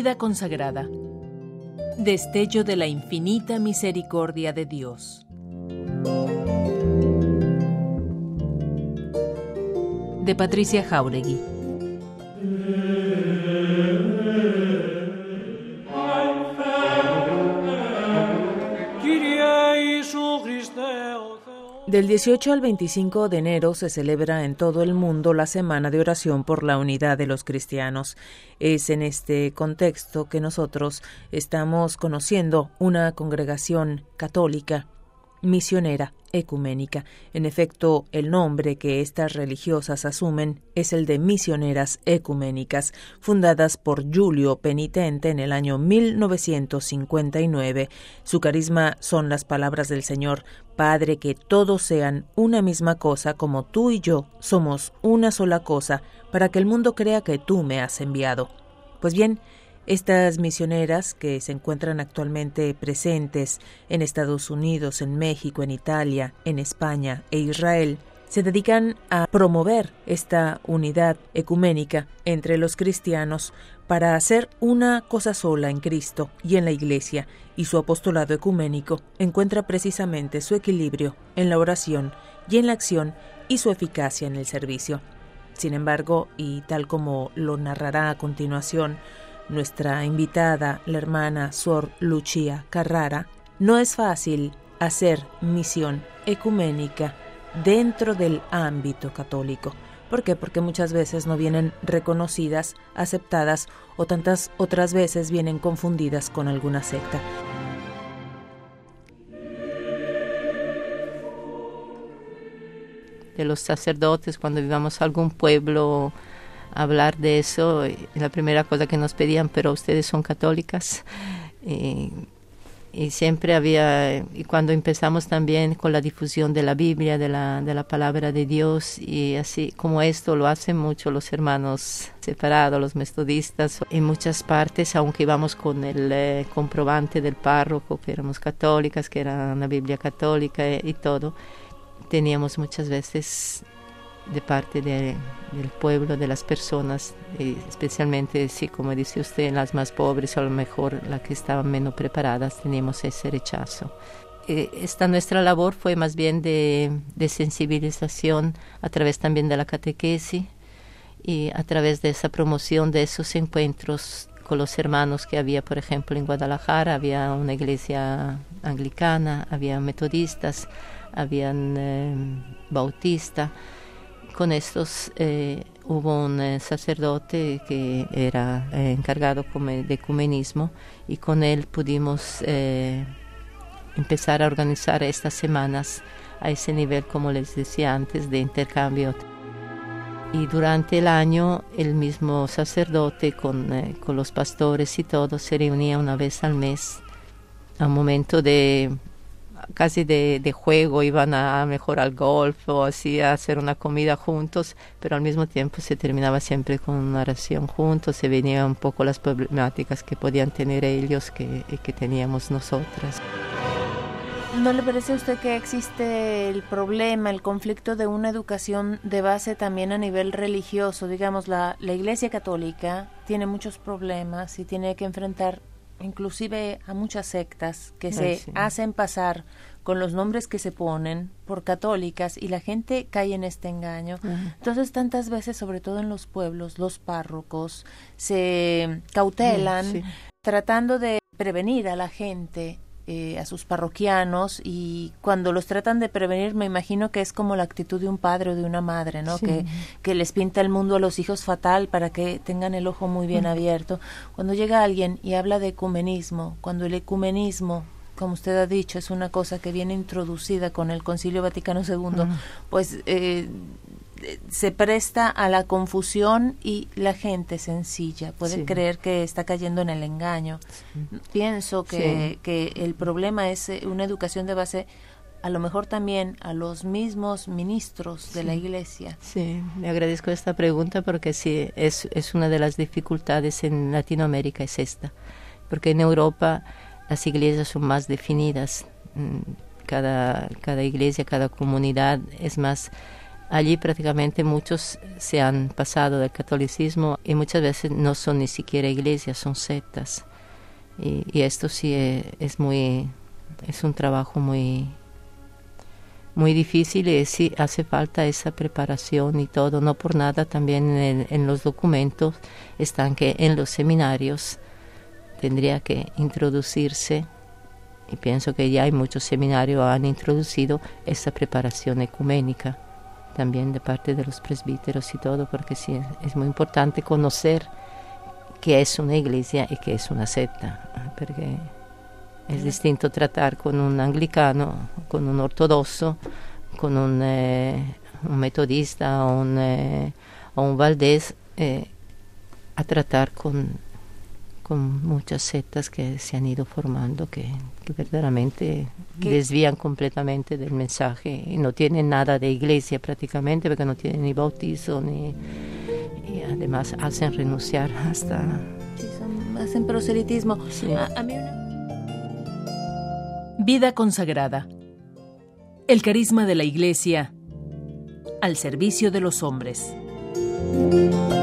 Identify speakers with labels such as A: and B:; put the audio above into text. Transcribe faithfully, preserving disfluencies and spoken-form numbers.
A: Vida consagrada. Destello de la infinita misericordia de Dios. De Patricia Jáuregui. Del dieciocho al veinticinco de enero se celebra en todo el mundo la Semana de Oración por la Unidad de los Cristianos. Es en este contexto que nosotros estamos conociendo una congregación católica, misionera, ecuménica. En efecto, el nombre que estas religiosas asumen es el de Misioneras Ecuménicas, fundadas por Giulio Penitente en el año mil novecientos cincuenta y nueve. Su carisma son las palabras del Señor: Padre, que todos sean una misma cosa, como tú y yo somos una sola cosa, para que el mundo crea que tú me has enviado. Pues bien, estas misioneras, que se encuentran actualmente presentes en Estados Unidos, en México, en Italia, en España e Israel, se dedican a promover esta unidad ecuménica entre los cristianos para hacer una cosa sola en Cristo y en la Iglesia, y su apostolado ecuménico encuentra precisamente su equilibrio en la oración y en la acción y su eficacia en el servicio. Sin embargo, y tal como lo narrará a continuación nuestra invitada, la hermana Sor Lucia Carrara, no es fácil hacer misión ecuménica dentro del ámbito católico. ¿Por qué? Porque muchas veces no vienen reconocidas, aceptadas, o tantas otras veces vienen confundidas con alguna secta.
B: De los sacerdotes, cuando íbamos a algún pueblo hablar de eso, la primera cosa que nos pedían: pero ustedes son católicas. Y, y siempre había, y cuando empezamos también con la difusión de la Biblia, de la, de la palabra de Dios, y así como esto lo hacen mucho los hermanos separados, los metodistas, en muchas partes, aunque íbamos con el eh, comprobante del párroco, que éramos católicas, que era una Biblia católica y, y todo, teníamos muchas veces de parte de, del pueblo, de las personas, eh, especialmente, sí, como dice usted, las más pobres, o a lo mejor las que estaban menos preparadas, teníamos ese rechazo. Eh, esta nuestra labor fue más bien de, de sensibilización a través también de la catequesis y a través de esa promoción de esos encuentros con los hermanos que había, por ejemplo, en Guadalajara. Había una iglesia anglicana, había metodistas, habían eh, bautistas. Con estos eh, hubo un eh, sacerdote que era eh, encargado como de ecumenismo, y con él pudimos eh, empezar a organizar estas semanas a ese nivel, como les decía antes, de intercambio. Y durante el año el mismo sacerdote con, eh, con los pastores y todo se reunía una vez al mes a un momento de casi de, de juego. Iban a mejor al golf o así a hacer una comida juntos, pero al mismo tiempo se terminaba siempre con una oración juntos. Se venían un poco las problemáticas que podían tener ellos que, y que teníamos nosotras.
C: ¿No le parece a usted que existe el problema, el conflicto de una educación de base también a nivel religioso? Digamos, la, la Iglesia Católica tiene muchos problemas y tiene que enfrentar inclusive a muchas sectas que se Ay, sí. hacen pasar con los nombres que se ponen por católicas, y la gente cae en este engaño. Uh-huh. Entonces, tantas veces, sobre todo en los pueblos, los párrocos se cautelan, sí. tratando de prevenir a la gente, eh, a sus parroquianos, y cuando los tratan de prevenir, me imagino que es como la actitud de un padre o de una madre, ¿no? Sí. Que, que les pinta el mundo a los hijos fatal para que tengan el ojo muy bien uh-huh. abierto. Cuando llega alguien y habla de ecumenismo, cuando el ecumenismo, como usted ha dicho, es una cosa que viene introducida con el Concilio Vaticano segundo, uh-huh. pues eh, se presta a la confusión, y la gente sencilla puede sí. creer que está cayendo en el engaño. Sí. Pienso que, sí. que el problema es una educación de base, a lo mejor también a los mismos ministros sí. de la Iglesia.
B: Sí, le agradezco esta pregunta, porque sí, es, es una de las dificultades en Latinoamérica, es esta, porque en Europa las iglesias son más definidas, cada, cada iglesia, cada comunidad es más allí prácticamente muchos se han pasado del catolicismo y muchas veces no son ni siquiera iglesias, son sectas. Y, y esto sí es, es muy, es un trabajo muy, muy difícil y sí hace falta esa preparación y todo. No por nada también en, en los documentos están que en los seminarios tendría que introducirse, y pienso que ya hay muchos seminarios que han introducido esa preparación ecuménica también de parte de los presbíteros y todo, porque sí es, es muy importante conocer qué es una iglesia y qué es una secta, porque es distinto tratar con un anglicano, con un ortodoxo, con un, eh, un metodista o un, eh, o un valdés, eh, a tratar con, con muchas sectas que se han ido formando, que, que verdaderamente ¿Qué? desvían completamente del mensaje y no tienen nada de iglesia prácticamente, porque no tienen ni bautizo ni... y además hacen renunciar hasta...
C: Sí, son, hacen proselitismo.
B: Sí.
C: A, a mí una...
D: Vida consagrada. El carisma de la Iglesia al servicio de los hombres.